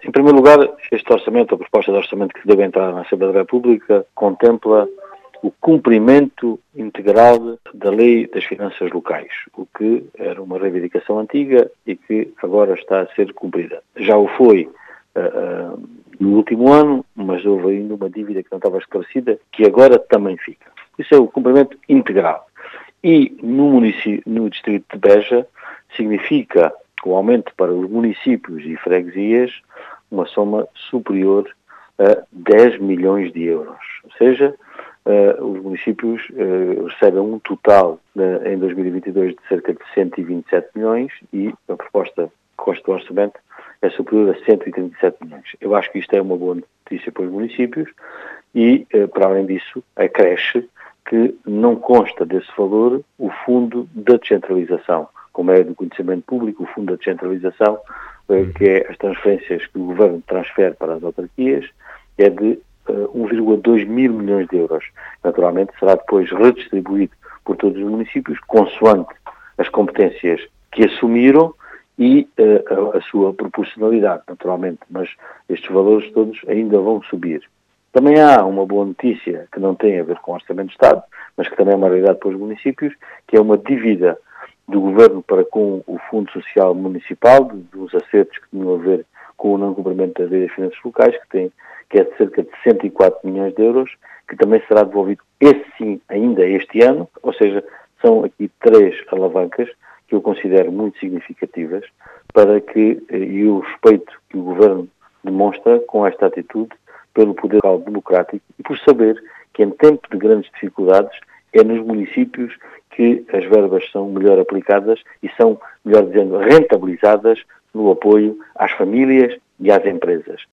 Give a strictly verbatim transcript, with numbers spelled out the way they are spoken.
Em primeiro lugar, este orçamento, a proposta de orçamento que deve entrar na Assembleia da República, contempla o cumprimento integral da Lei das Finanças Locais, o que era uma reivindicação antiga e que agora está a ser cumprida. Já o foi uh, uh, no último ano, mas houve ainda uma dívida que não estava esclarecida, que agora também fica. Isso é o cumprimento integral. E no, município, no distrito de Beja significa o aumento para os municípios e freguesias uma soma superior a dez milhões de euros. Ou seja, uh, os municípios uh, recebem um total uh, em dois mil e vinte e dois de cerca de cento e vinte e sete milhões e a proposta que consta do orçamento é superior a cento e trinta e sete milhões. Eu acho que isto é uma boa notícia para os municípios e, uh, para além disso, acresce que não consta desse valor o Fundo da Descentralização. Como é do conhecimento público, o Fundo da Descentralização, que é as transferências que o Governo transfere para as autarquias, é de uh, um vírgula dois mil milhões de euros. Naturalmente, será depois redistribuído por todos os municípios, consoante as competências que assumiram e uh, a, a sua proporcionalidade, naturalmente. Mas estes valores todos ainda vão subir. Também há uma boa notícia que não tem a ver com o Orçamento de Estado, mas que também é uma realidade para os municípios, que é uma dívida do Governo para com o Fundo Social Municipal, dos acertos que tinham a ver com o não cumprimento das Leis das Finanças Locais, que, tem, que é de cerca de cento e quatro milhões de euros, que também será devolvido, esse sim, ainda este ano, ou seja, são aqui três alavancas que eu considero muito significativas para que, e o respeito que o Governo demonstra com esta atitude pelo poder democrático e por saber que em tempo de grandes dificuldades é nos municípios que as verbas são melhor aplicadas e são, melhor dizendo, rentabilizadas no apoio às famílias e às empresas.